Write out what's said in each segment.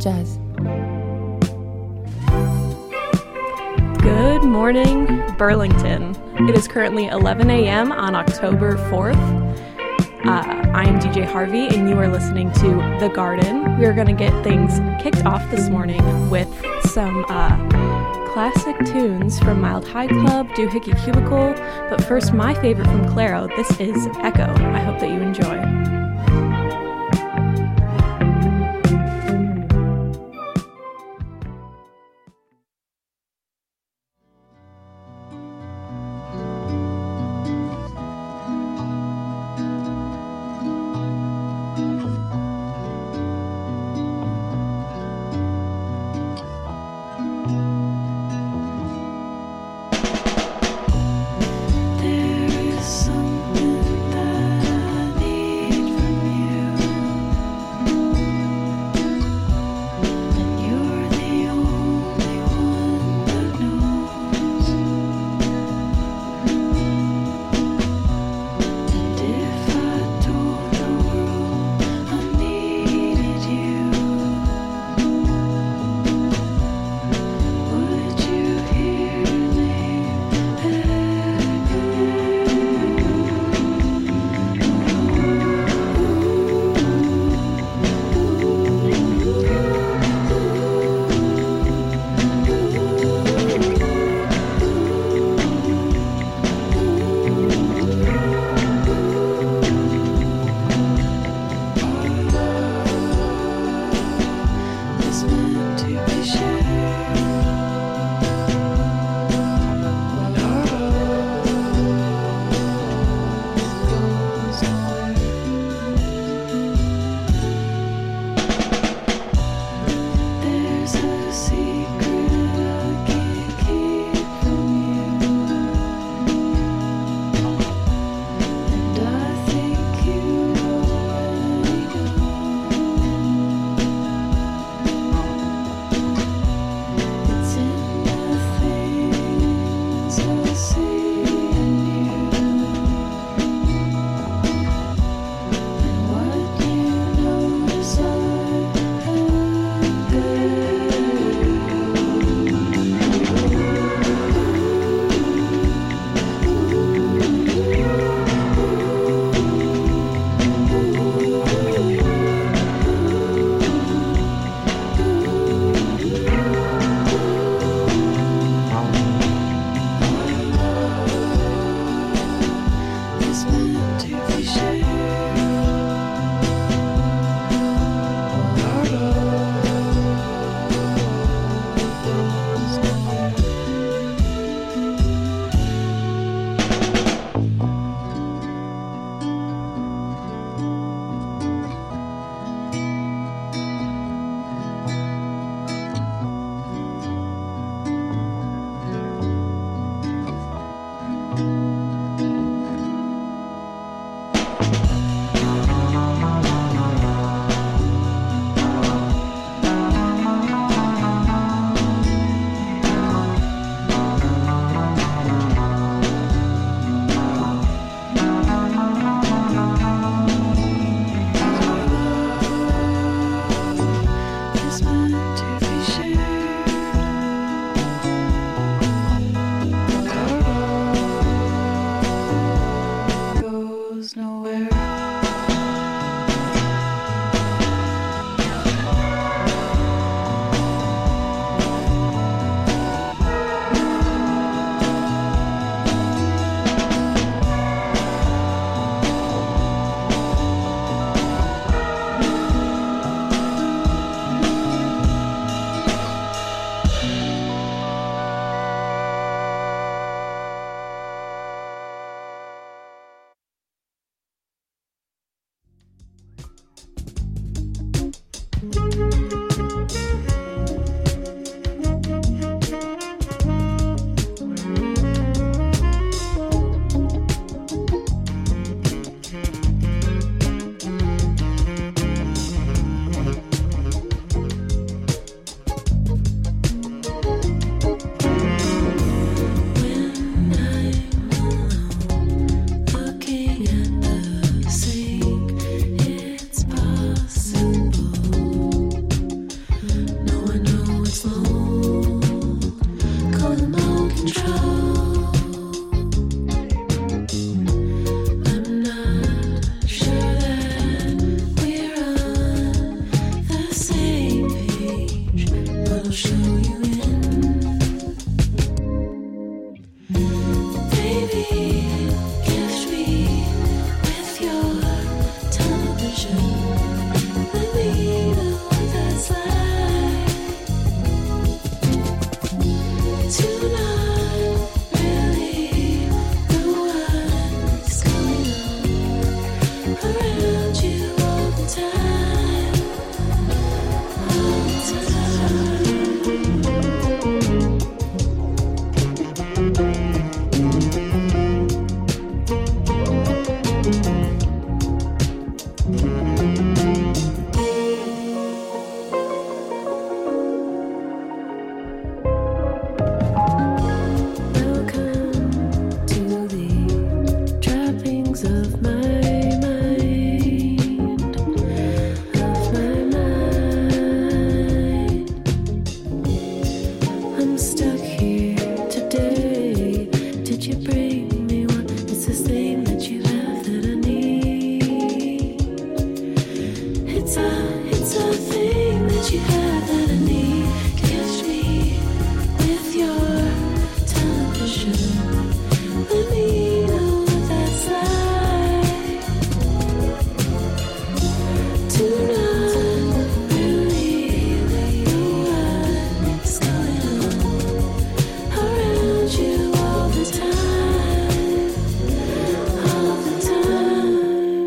jazz. Good morning, Burlington. It is currently 11 a.m. on October 4th. I am DJ Harvey, and you are listening to The Garden. We are going to get things kicked off this morning with some classic tunes from Mild High Club, Doohickey Cubicle, but first, my favorite from Claro. This is Echo. I hope that you enjoy. Something that I need you bring me one. It's this thing that you have that I need. It's a thing that you have that I need. Catch me with your television. Let me know what that's like. To not really know what's going on around you all the time, all the time.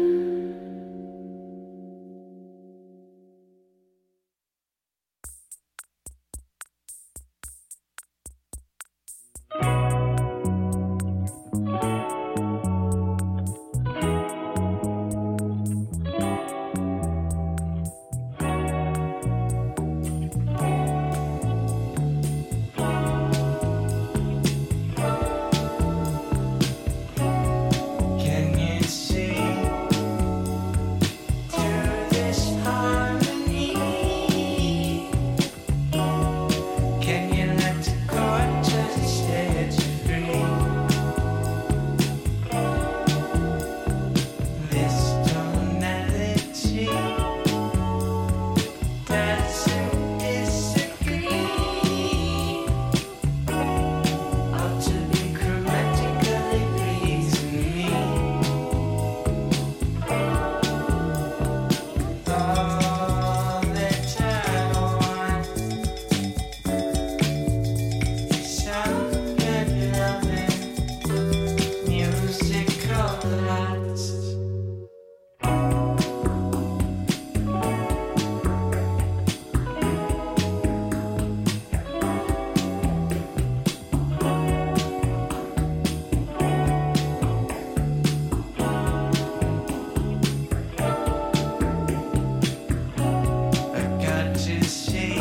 Can you see through this harmony? Can you let go just set you free? This tonality doesn't disagree. Ought to be grammatically pleasing me. All that I want is some good loving, musical lights. I got to see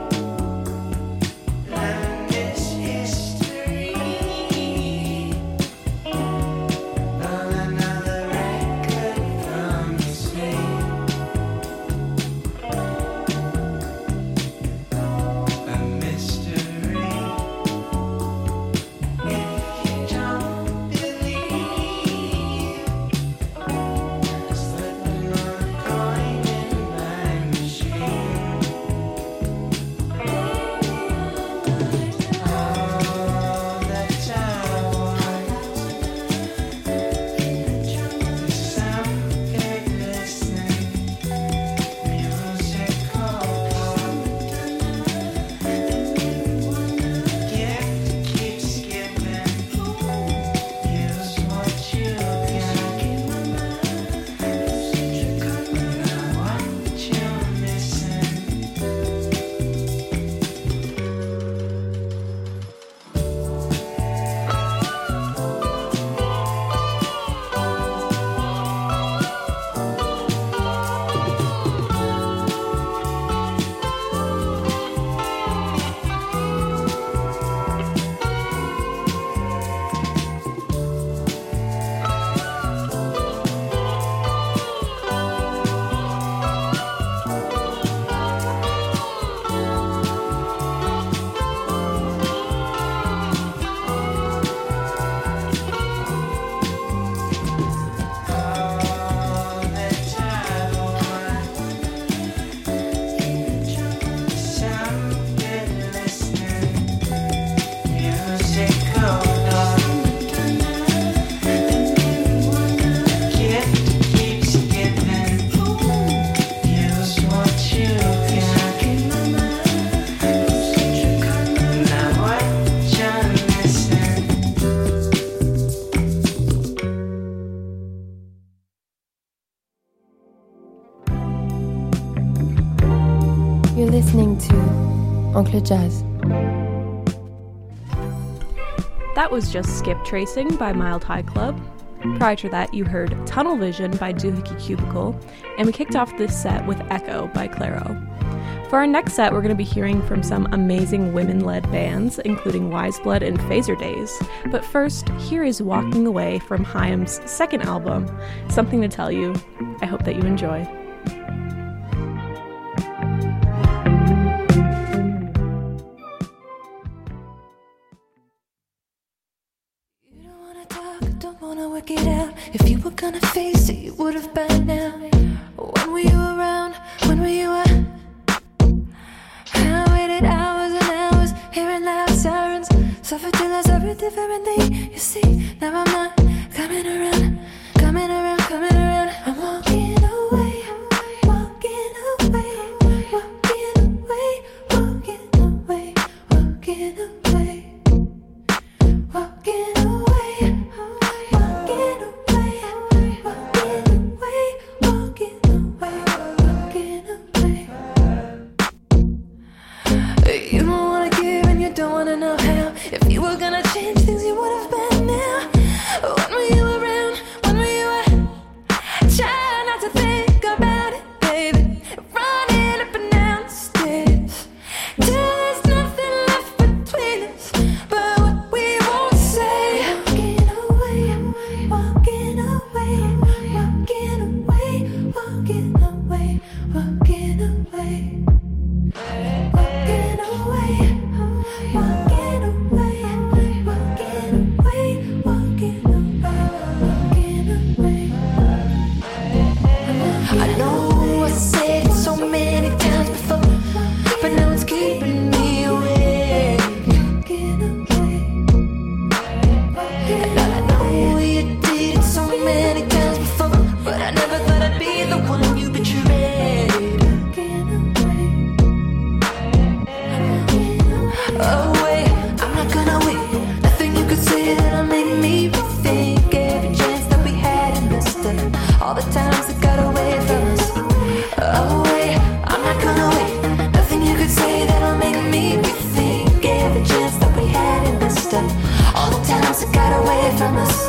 this history on another record from the sea. A mystery. If you don't believe, slip another coin in my machine. All that I want is some good listening, musical pop. Gift keeps giving. Use what you can. Now what you're missing. All that I want is some good listening, musical love. Gift keeps giving. Use what you can. Now what you're missing. You're listening to Oncle Jazz. That was just Skip Tracing by Mild High Club. Prior to that, you heard Tunnel Vision by Doohickey Cubicle, and we kicked off this set with Echo by Claro. For our next set, we're going to be hearing from some amazing women-led bands, including Wiseblood and Phaser Days. But first, here is Walking Away from Haim's second album, Something to Tell You. I hope that you enjoy. You don't work it out. If you were gonna face it, you would have by now. When were you around? When were you at? I waited hours and hours, hearing loud sirens. Suffered till I suffered different thing. You see, now I'm not coming around, coming around, coming around. I'm walking away, walking away, walking away, walking away, walking away, walking away, walking away, walking away, walking away, walking away. You don't wanna give and you don't wanna know how. If you were gonna change things, you would have been now. When were you around? When were you at? Try not to think about it, baby. Running up and down the stairs till there's nothing left between us but what we won't say. Walking away, walking away, walking away, walking away, walking away, walking away, walking away, walking away, walking away. I know I said it so many times before, but now it's keeping me awake. And I know you did it so many times before, but I never thought I'd be the one you betrayed. Oh wait, I'm not gonna wait. Nothing you could say that'll make me rethink every chance that we had and missed it. All the times that got away from us. Oh wait, I'm not gonna wait. Nothing you could say that'll make me rethink every chance that we had and missed it. All the times that got away from us.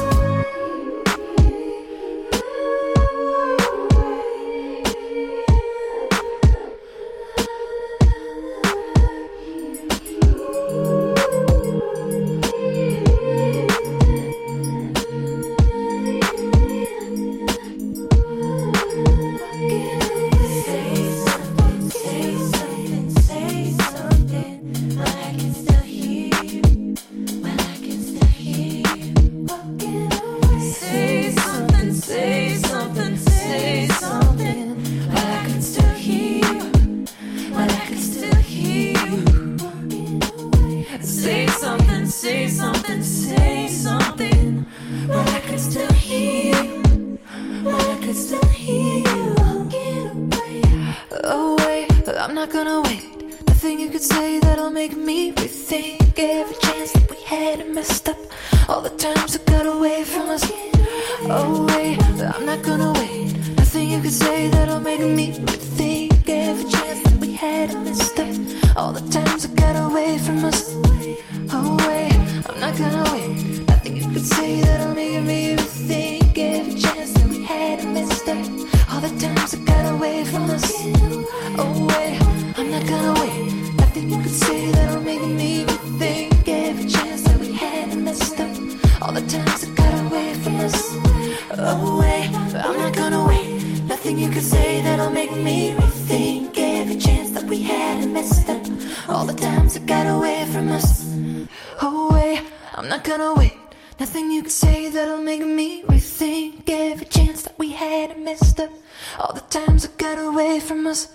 Oh wait, I'm not gonna wait. Nothing you could say that'll make me rethink every chance that we had and messed up. All the times that got away from us. Oh wait, I'm not gonna wait. Nothing you could say that'll make me rethink every chance that we had and messed up. All the times that got away from us. Oh wait, I'm not gonna wait. Nothing you could say that'll make me rethink every chance that we had and messed up. All the times that got away from us. Oh wait, I'm not gonna wait. Nothing you could say that'll make me rethink every chance that we had and messed up. All the times that got away from us. Oh wait, I'm not gonna wait. Nothing you could say that'll make me rethink every chance that we had and messed up. All the times that got away from us. Oh wait, I'm not gonna wait. Nothing you could say that'll make me rethink every chance that we had and messed up. All the times that got away from us.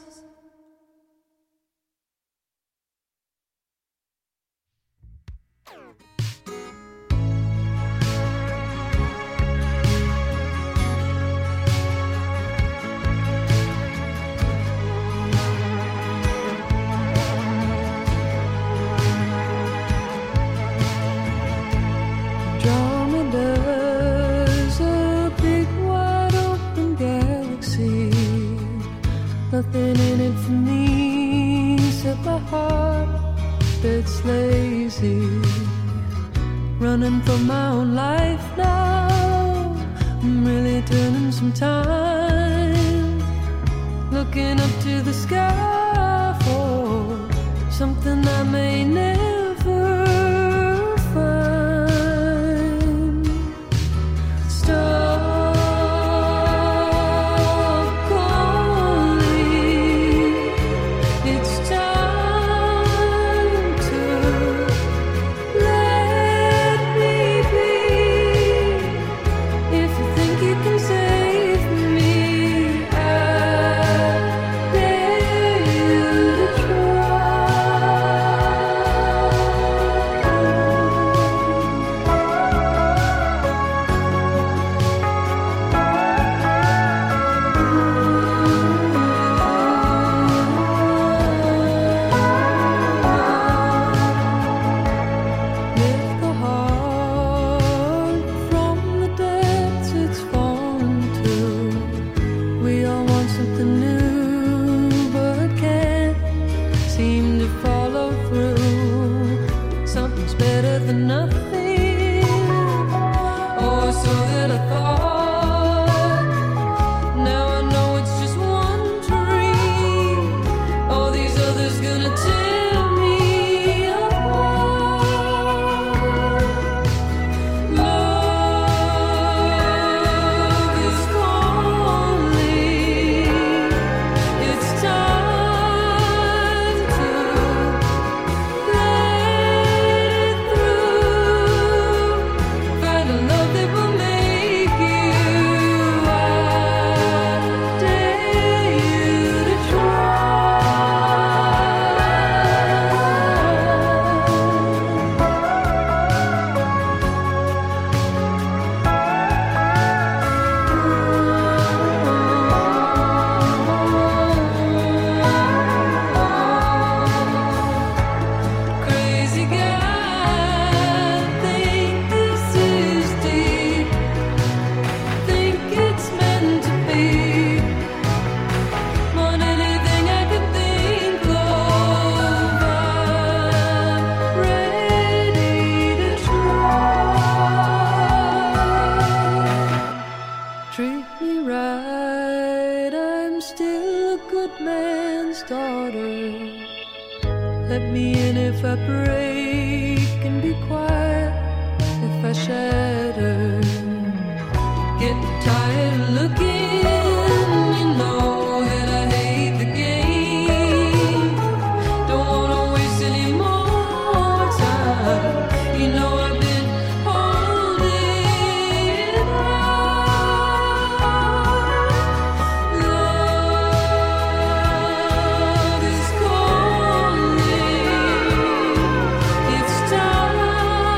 Andromeda's a big wide open galaxy. Nothing in it for me except my heart that's lazy. Running for my own life now. I'm really turning some time. Looking up to the sky for something I may never find. Stop calling. It's time to let me be that I thought. Now I know it's just one dream. All these others gonna tear me apart. Love is calling. It's time to let it through. Find a love that will make you. I dare you to try. Crazy guy, think this is deep. Think it's meant to be. Want anything I could think of. I'm ready to try. Treat me right, I'm still a good man's daughter. Let me in if I break, and be quiet if I shatter. Get tired of looking, you know that I hate the game. Don't wanna waste any more time. You know I've been holding on. Love is calling. It's time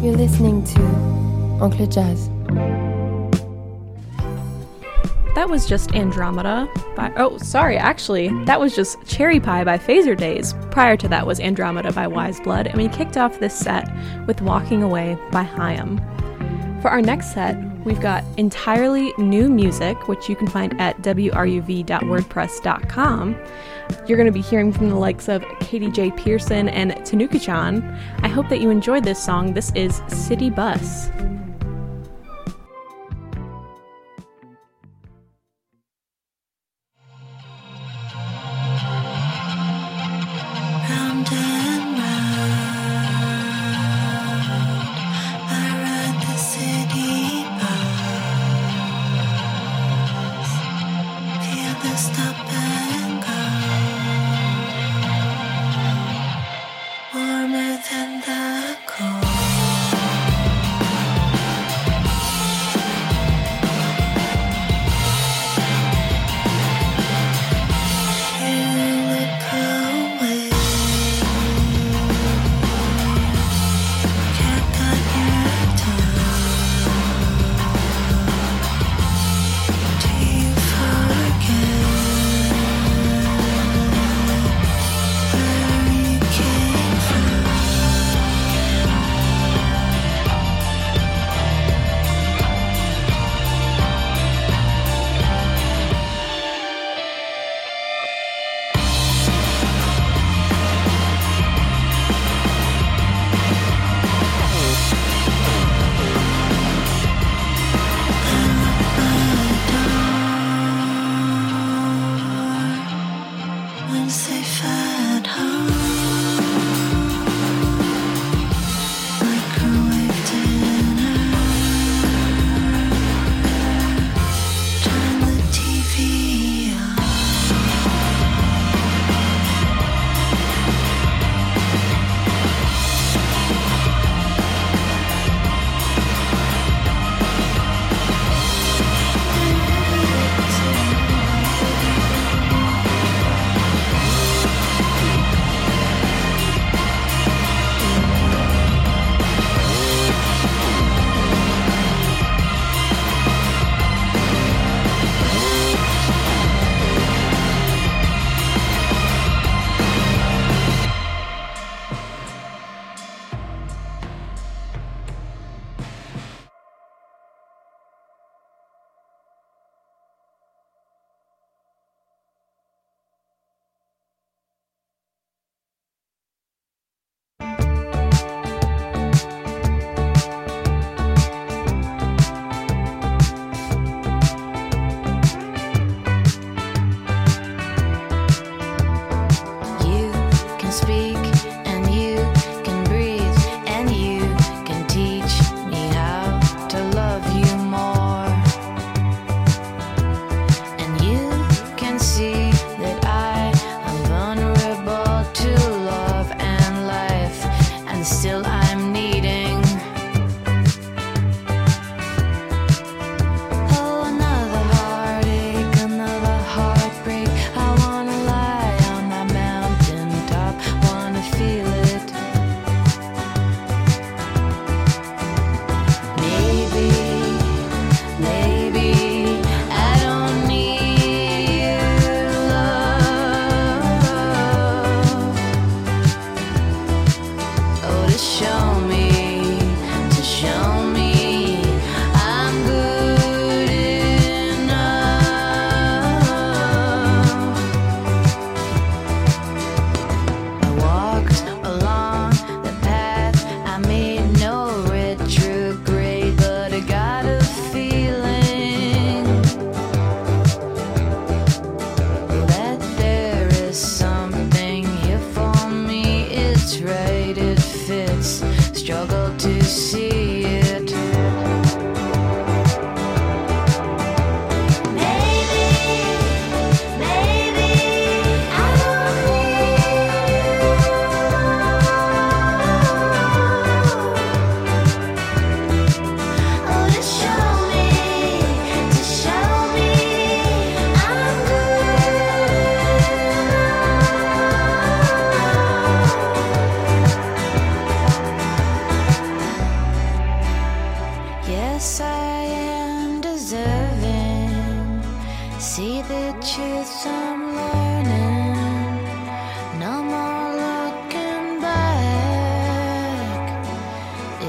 You're listening to Oncle Jazz. That was just Andromeda by... Oh, sorry, actually, that was just Cherry Pie by Phaser Days. Prior to that was Andromeda by Wise Blood, and we kicked off this set with Walking Away by Haim. For our next set, we've got entirely new music, which you can find at wruv.wordpress.com. You're going to be hearing from the likes of Katie J. Pearson and Tanuka-chan. I hope that you enjoyed this song. This is City Bus. Round and round, I ride the city bus. Feel the stop and go, warmer than the cold.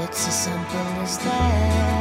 it's as simple as that.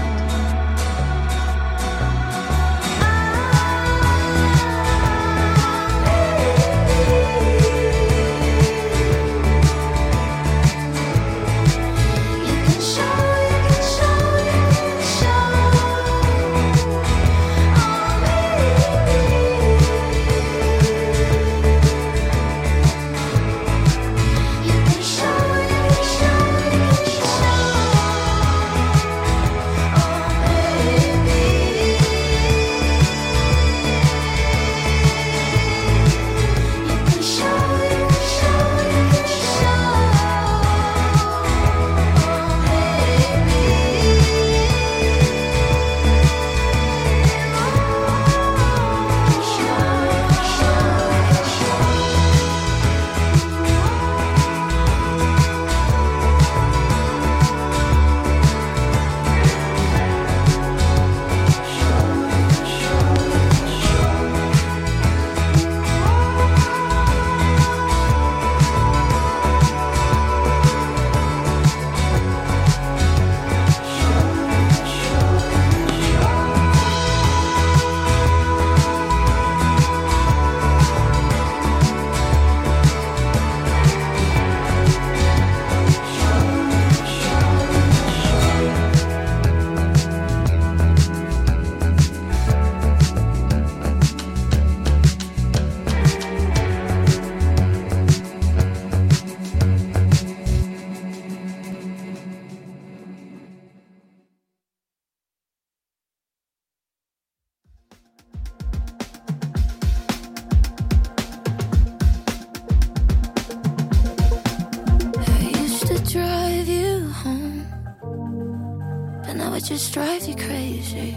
Just drives you crazy.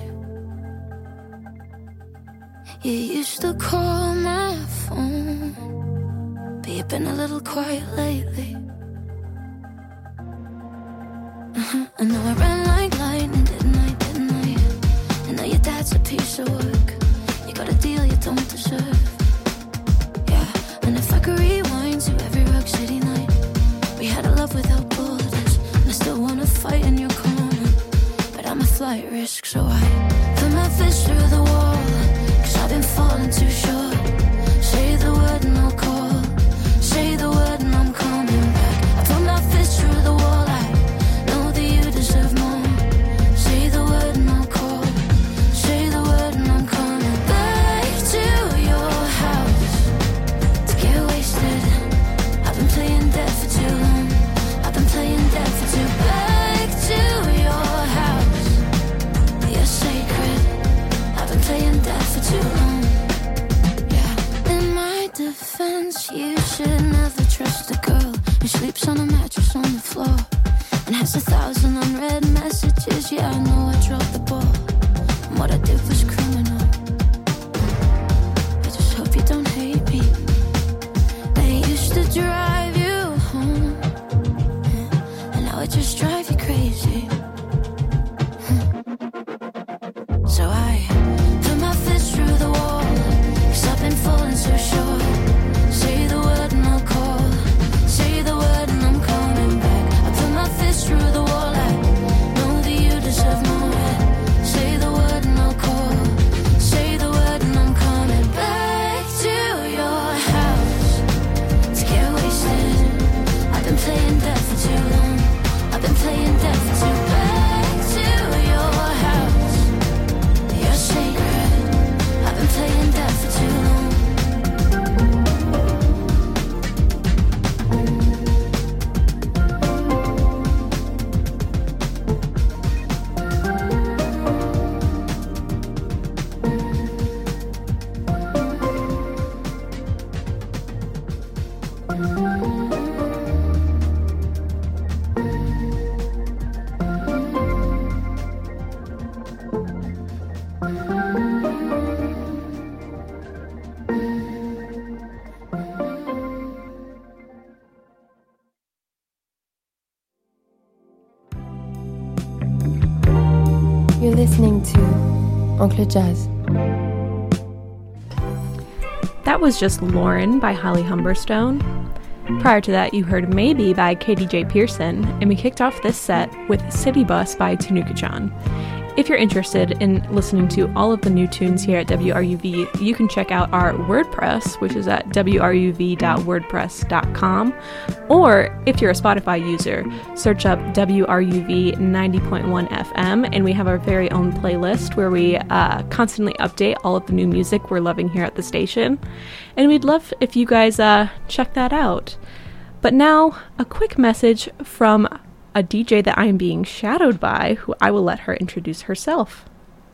You used to call my phone, but you've been a little quiet lately. I know I ran like lightning, didn't I? I know your dad's a piece of work. You got a deal you don't deserve. Yeah, and if I could rewind to every Rock City night, we had a love without borders, and I still wanna fight in your corner. I'm a flight risk, so I put my fist through the wall, 'cause I've been falling too short. Say the word and I'll call. Say the word and I'm coming back. I put my fist through the wall. I know that you deserve more. Say the word and I'll call. Say the word and I'm coming back to your house to get wasted. I've been playing dead for too long. I've been playing dead for too long. Back to your house. Sacred. I've been playing dead for too long. Yeah. In my defense, you should never trust a girl who sleeps on a mattress on the floor and has 1,000 unread messages. Yeah, I know I dropped the ball, and what I did was criminal. I just hope you don't hate me. They used to drive you home, and now it just drives you crazy. So I put my fist through the wall, 'cause I've been falling so short. Say the word and I'll call. Say the word and I'm coming back. I put my fist through the wall. I know that you deserve more. Say the word and I'll call. Say the word and I'm coming back to your house to get wasted. I've been playing dead for too long. I've been playing dead for too long. Back to your house. You're sacred. I've been playing dead for too long. You're listening to Oncle Jazz. That was just Lauren by Holly Humberstone. Prior to that, you heard Maybe by KDJ Pearson, and we kicked off this set with City Bus by Tanuka-chan. If you're interested in listening to all of the new tunes here at WRUV, you can check out our WordPress, which is at wruv.wordpress.com. Or if you're a Spotify user, search up WRUV 90.1 FM, and we have our very own playlist where we constantly update all of the new music we're loving here at the station. And we'd love if you guys check that out. But now, a quick message from a DJ that I am being shadowed by, who I will let her introduce herself.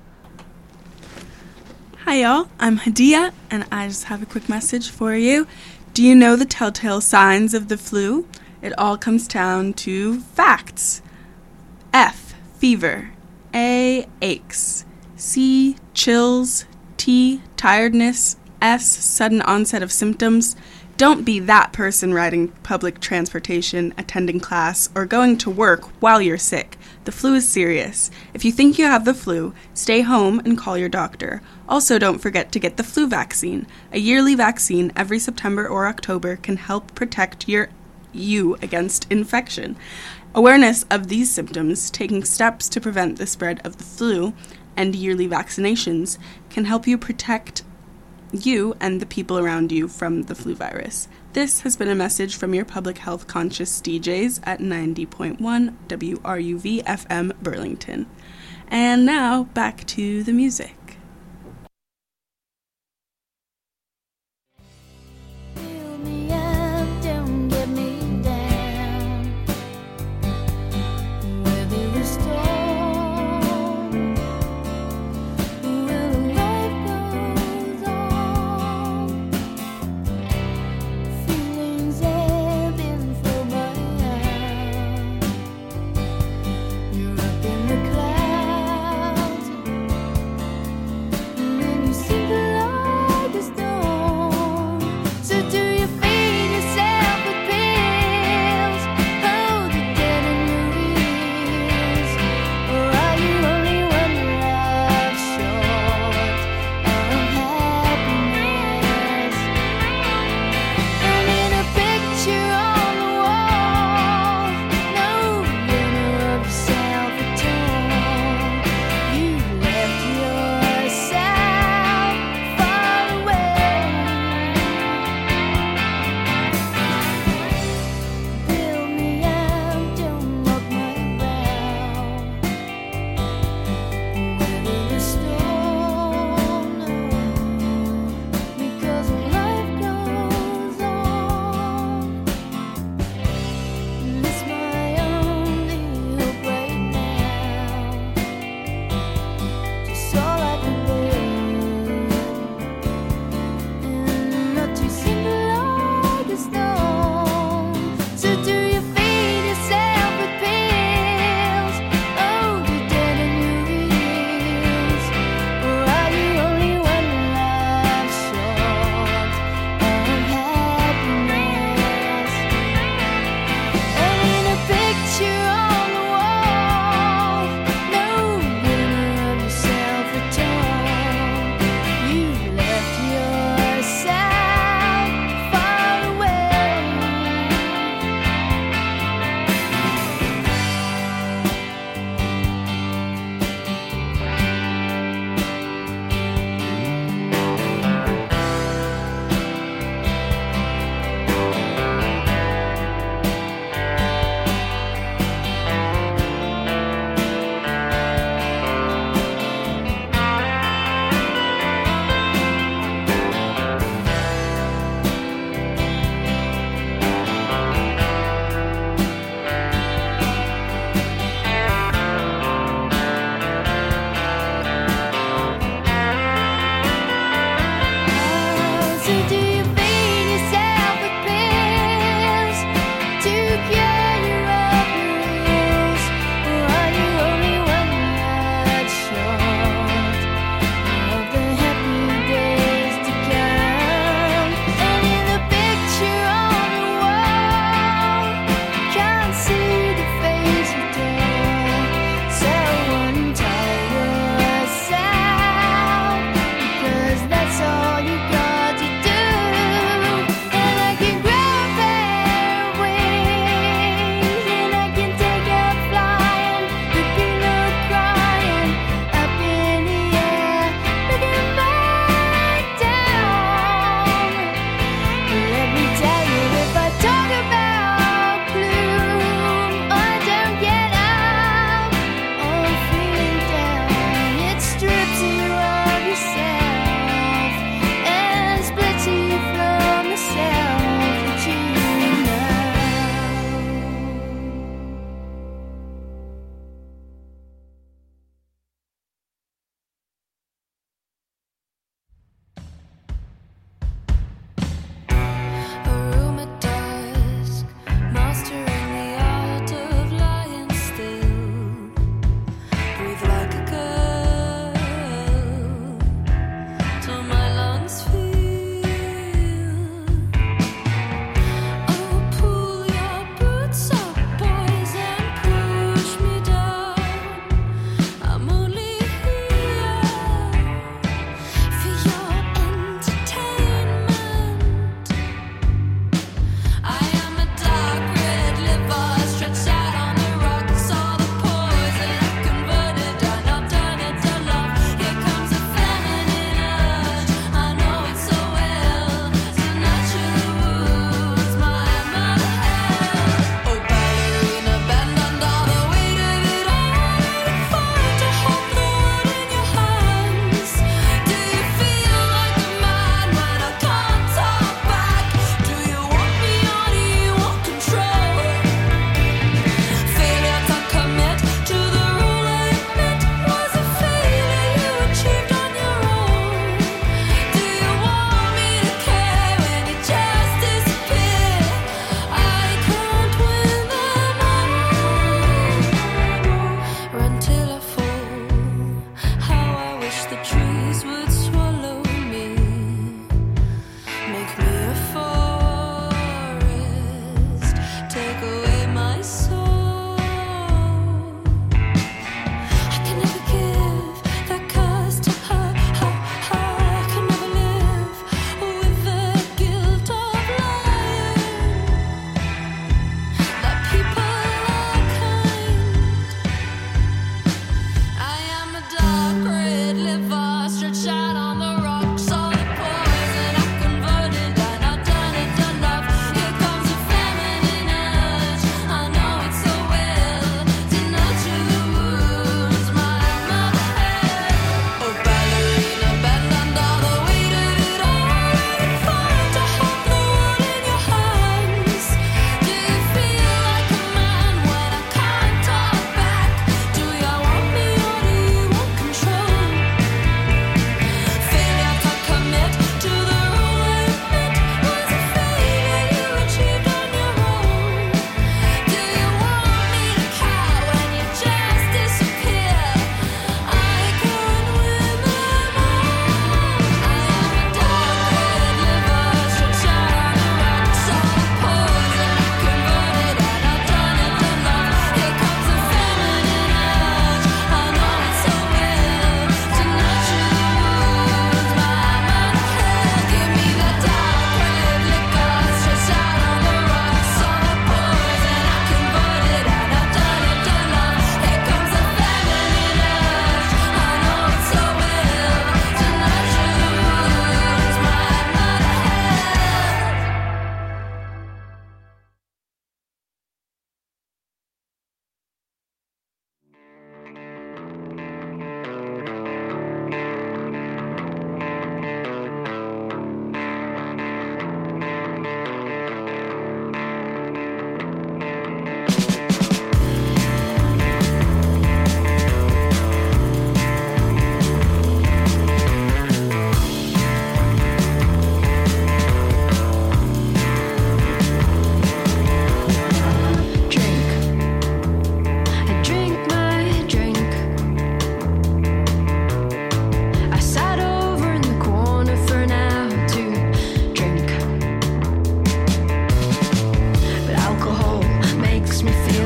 Hi y'all, I'm Hadia, and I just have a quick message for you. Do you know the telltale signs of the flu? It all comes down to facts. F, fever. A, aches. C, chills. T, tiredness. S, sudden onset of symptoms. Don't be that person riding public transportation, attending class, or going to work while you're sick. The flu is serious. If you think you have the flu, stay home and call your doctor. Also, don't forget to get the flu vaccine. A yearly vaccine every September or October can help protect you against infection. Awareness of these symptoms, taking steps to prevent the spread of the flu, and yearly vaccinations can help you protect you and the people around you from the flu virus. This has been a message from your public health conscious DJs at 90.1 WRUV FM Burlington. And now, back to the music. Fill me up, don't get me down. Weather the storm. Will life goes on. Feelings ebb and flow by. You're up in the clouds.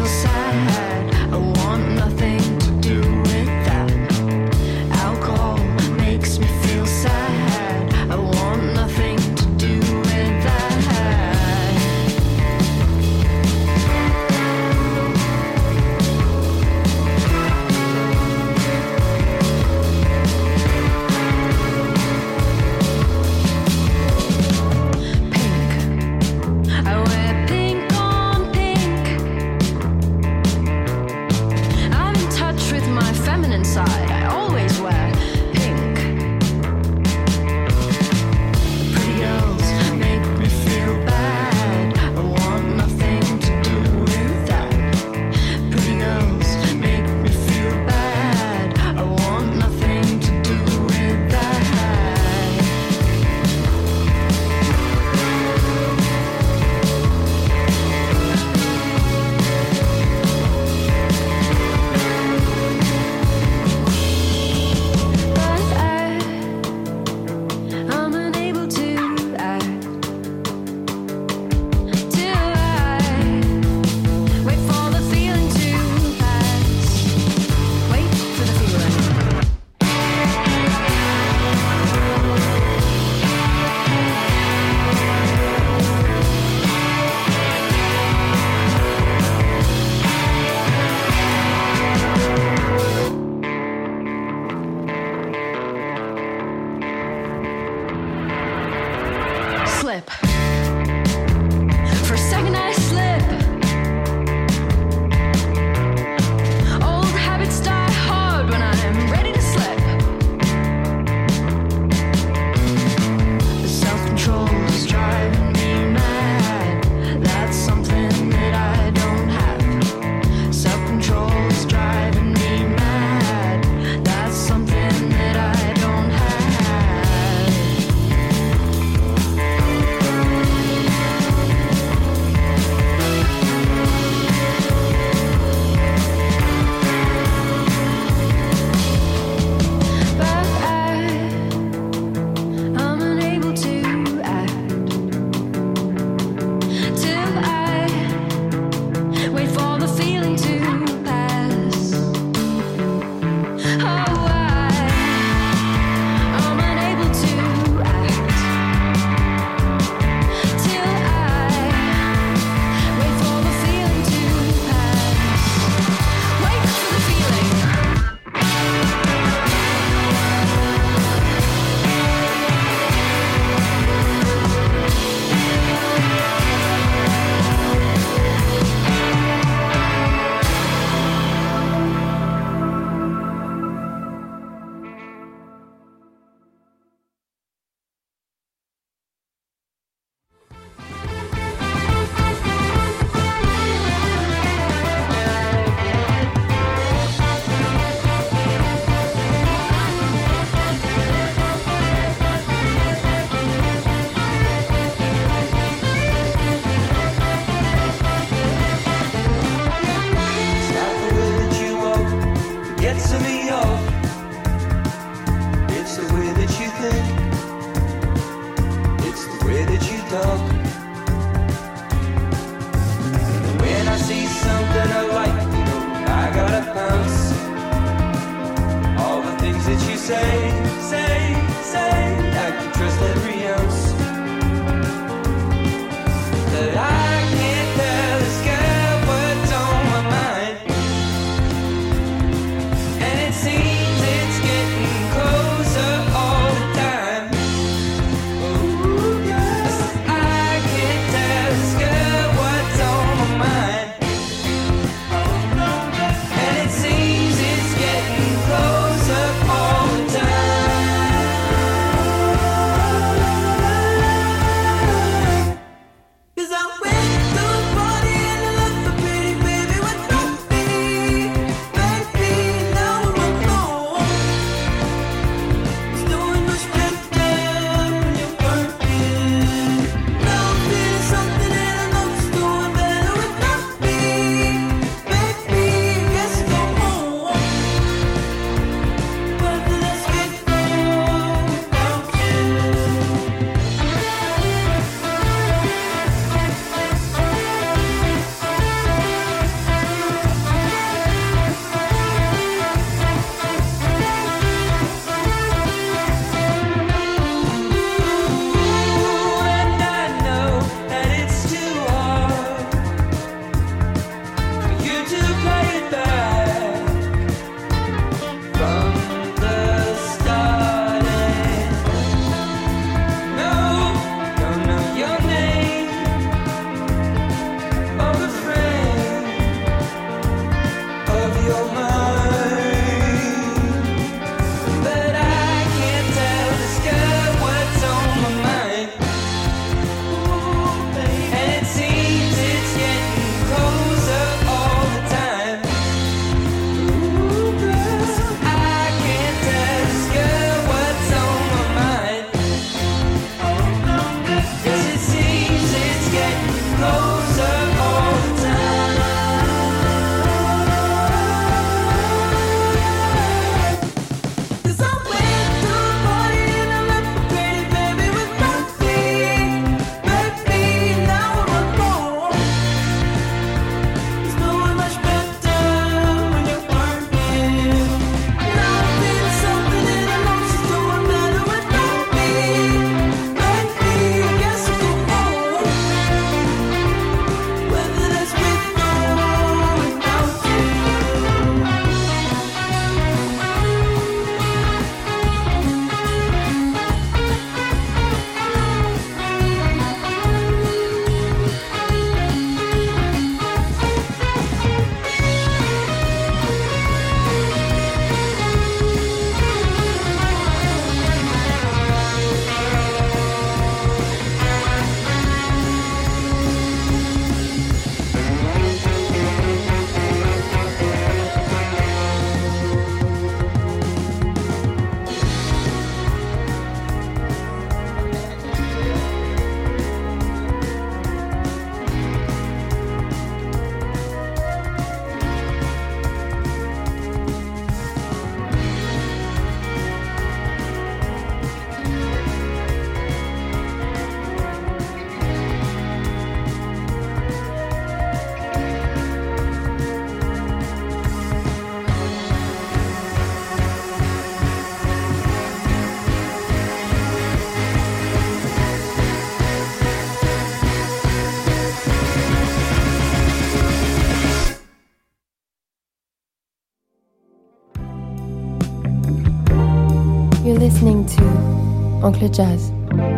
feel sad. I want nothing to do with that. Alcohol makes me feel sad. I want nothing to do with that. Side. I always wear pink. Pretty girls make me feel bad. I want nothing to do with that. Pretty girls make me feel bad. I want nothing to do with that. Slip. For a second I slip. Old habits die hard when I'm ready to slip. The self-control is driving me mad. That's something that I don't have. Self-control is driving me mad. That's something that I don't have. All the time. listening to Oncle Jazz.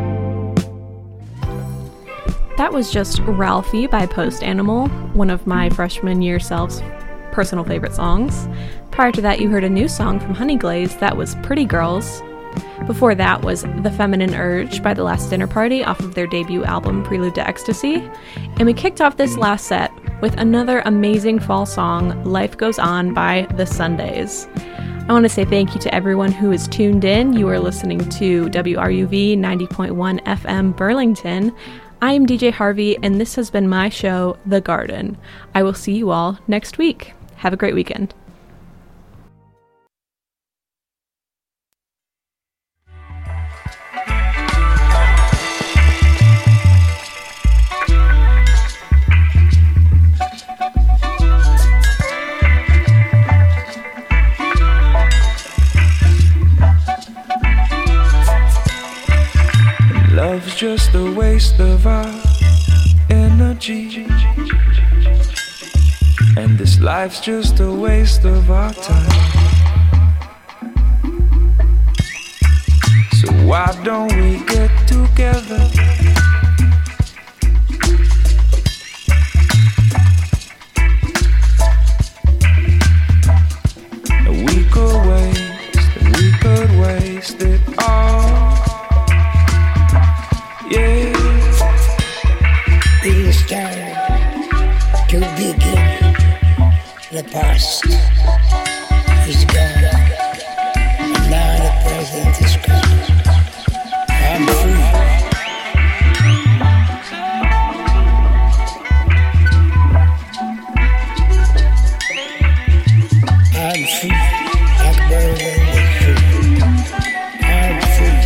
That was just Ralphie by Post Animal, one of my freshman year self's personal favorite songs. Prior to that, you heard a new song from Honeyglaze that was Pretty Girls. Before that was The Feminine Urge by The Last Dinner Party off of their debut album Prelude to Ecstasy. And we kicked off this last set with another amazing fall song, Life Goes On by The Sundays. I want to say thank you to everyone who is tuned in. You are listening to WRUV 90.1 FM Burlington. I am DJ Harvey, and this has been my show, The Garden. I will see you all next week. Have a great weekend. Love's just a waste of our energy, and this life's just a waste of our time. So why don't we get together? We could waste it all. Yeah. It is time to begin. The past is gone, and now the present is come. I'm free. I'm free, like Berlin is free. I'm free.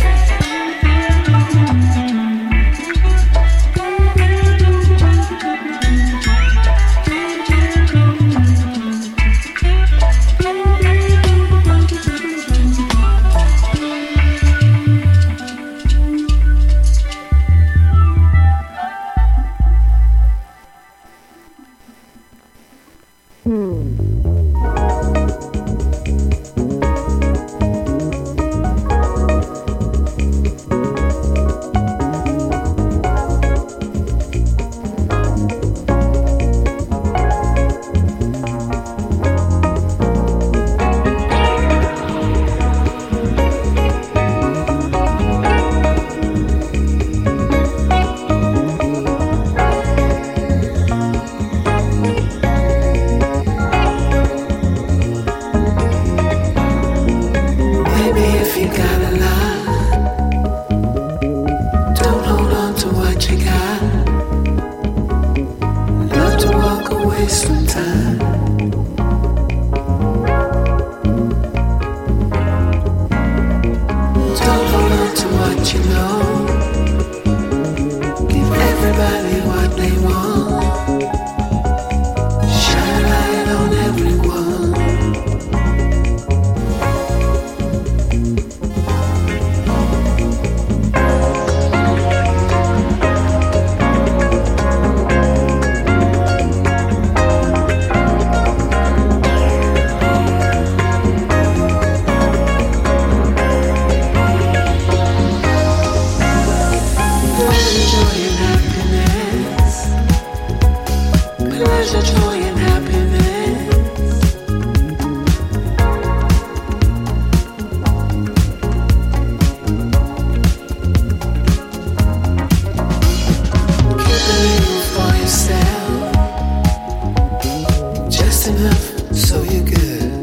Just enough so you're good.